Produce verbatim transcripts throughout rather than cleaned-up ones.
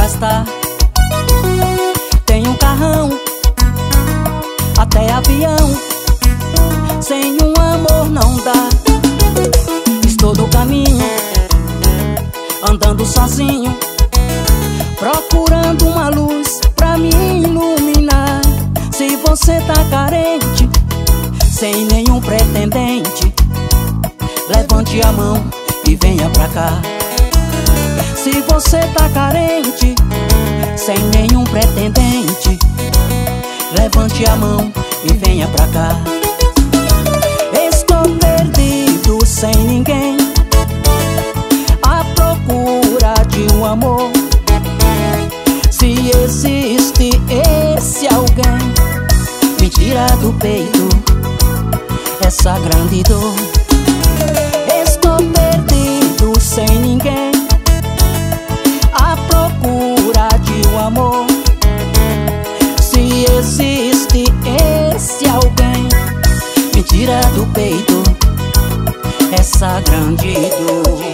gastar. Tenho um carrão, até avião, sem um amor não dá. Estou no caminho, andando sozinho, procurando uma luz pra me iluminar. Se você tá carente, sem nenhum pretendente, levante a mão e venha pra cá. Se você tá carente, sem nenhum pretendente, levante a mão e venha pra cá. Estou perdido sem ninguém, à procura de um amor. Se existe esse alguém, me tira do peito essa grande dor. Estou perdido sem ninguém, à procura de um amor. Se existe esse alguém, me tira do peito essa grande dor.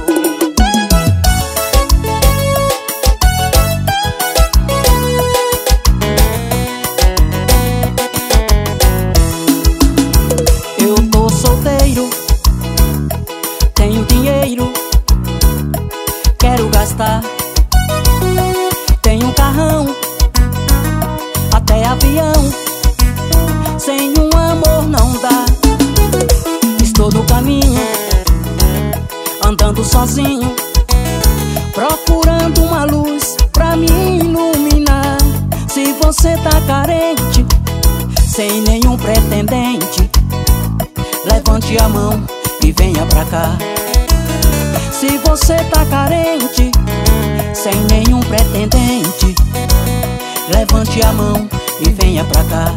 Tenho dinheiro, quero gastar. Tenho um carrão, até avião, sem um amor não dá. Estou no caminho, andando sozinho, procurando uma luz pra me iluminar. Se você tá carente, sem nenhum pretendente, levante a mão e venha pra cá. Se você tá carente, sem nenhum pretendente, levante a mão e venha pra cá.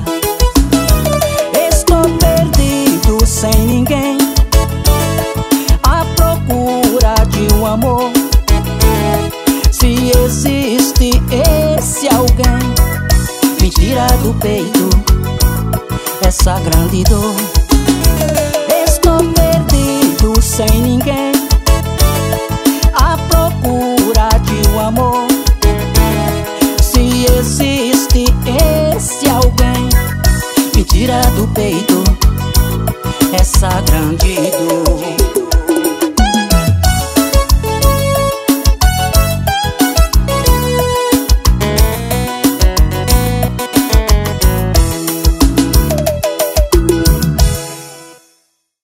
Estou perdido sem ninguém, à procura de um amor. Se existe esse alguém, me tira do peito essa grande dor. Estou perdido sem ninguém, à procura de um amor. Se existe esse alguém, me tira do peito essa grande